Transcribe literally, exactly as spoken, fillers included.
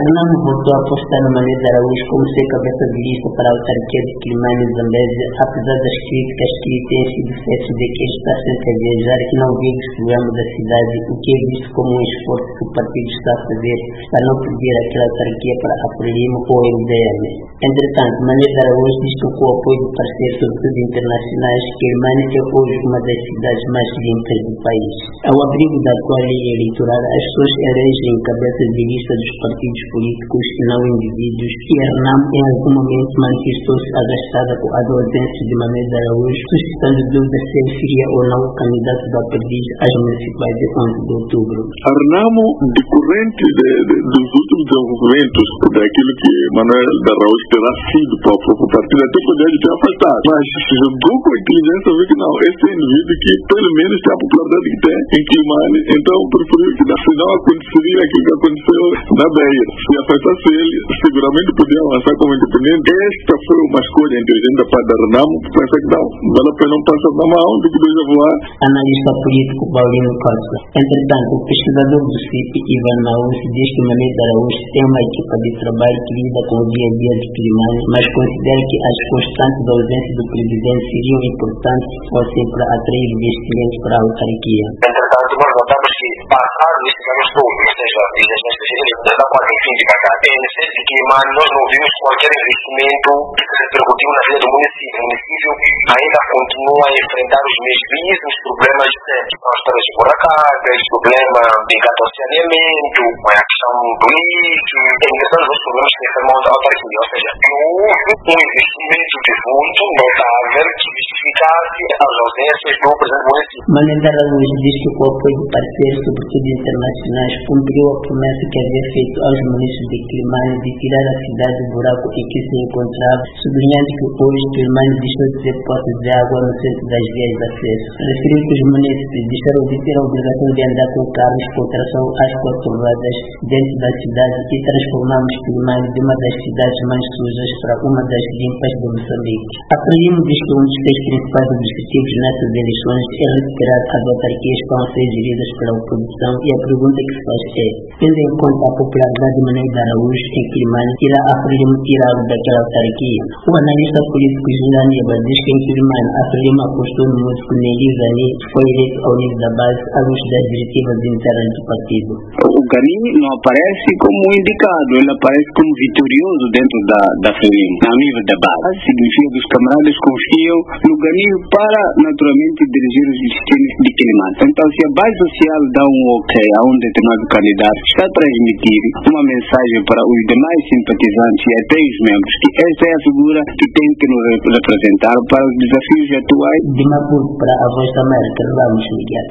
Renamo voltou a apostar no Manuel de Araújo como ser cabeça de lista para a autarquia de Quilimane e Zambésia, apesar das críticas que lhe têm sido feitas de que ele está sempre a viajar e que não vive os programas da cidade, o que é visto como um esforço que o partido está a fazer para não perder aquela autarquia para a Frelimo ou o M D M. Entretanto, Manuel de Araújo diz que com o apoio de parceiros, sobretudo internacionais, Quilimane é hoje uma das cidades mais limpas do país. Ao abrigo da atual lei eleitoral, as pessoas elegem cabeças de lista dos partidos políticos e não indivíduos, e a Renamo em algum momento manifestou-se agastada com a ausência de Manuel de Araújo, suscitando dúvidas se ele seria ou não o candidato da Perdiz às municipais de onze de outubro. A Renamo, decorrente de, de, dos últimos desenvolvimentos daquilo que Manuel de Araújo terá sido para o próprio partido, até poder ter afastado, mas se juntou com a inteligência, vê que não, esse é indivíduo que pelo menos tem a popularidade que tem em Quilimane, então preferiu que se não aconteceria aquilo que aconteceu na Beira. Se afastasse ele, seguramente podia avançar como independente. Esta foi uma escolha inteligente da parte da Renamo, que pensa que não, vale a pena não passar na mão do que deixa voar. Analista político Paulino Costa. Entretanto, o pesquisador do C I P, Ivan Maús, diz que Manuel de Araújo tem uma equipa de trabalho que lida com o dia a dia de Quilimane, mas considera que as constantes ausências do presidente seriam importantes se fossem para atrair investimentos para a autarquia. Entretanto, nós notamos que, passado estes anos todos, ou seja, desde as eleições da quarta e fim de cá, em sede de Quilimane, nós não vimos qualquer investimento que se repercutiu na vida do município. O município ainda continua a enfrentar os mesmos problemas de estradas de buracadas, problema de gato saneamento, a questão do lixo, entre todos os problemas que enfermam a autarquia. Ou seja, não houve um investimento de fundo notável que justificasse as ausências do presidente do município. Manuel de Araújo diz que com o apoio de parceiros, sobretudo internacionais, cumpriu a promessa que havia feito aos municípios de Quilimane de tirar a cidade do buraco em que se encontrava, sublinhando que hoje Quilimane deixou de ter poços de água no centro das vias de acesso. Referiu que os municípios deixaram de ter a obrigação de andar com carros com tração às quatro rodas dentro da cidade e transformamos Quilimane de uma das cidades mais sujas para uma das limpas de Moçambique. A Frelimo diz que um dos seus principais objetivos nessas eleições é recuperar as autarquias que vão ser geridas pela oposição, e a pergunta que se faz é, tendo em conta a popularidade de Manuel de Araújo em Quilimane, irá a Frelimo tirá-lo daquela autarquia? O analista político Juliano Nieba diz que em Quilimane a Frelimo apostou no músico Nelly Gani, que foi eleito ao nível da base à luz das diretivas internas do partido. O Gani não aparece como indicado, ele aparece como vitorioso dentro da, da Frelimo, a nível da base. Significa que os camaradas confiam no Gani para, naturalmente, dirigir os destinos de Quilimane. Então, se a base social dá um ok a um determinado candidato, está a transmitir uma mensagem para os demais simpatizantes e até os membros que esta é a figura que tem que nos representar para os desafios atuais. De Maputo para a Voz da América, Ramos Miguel.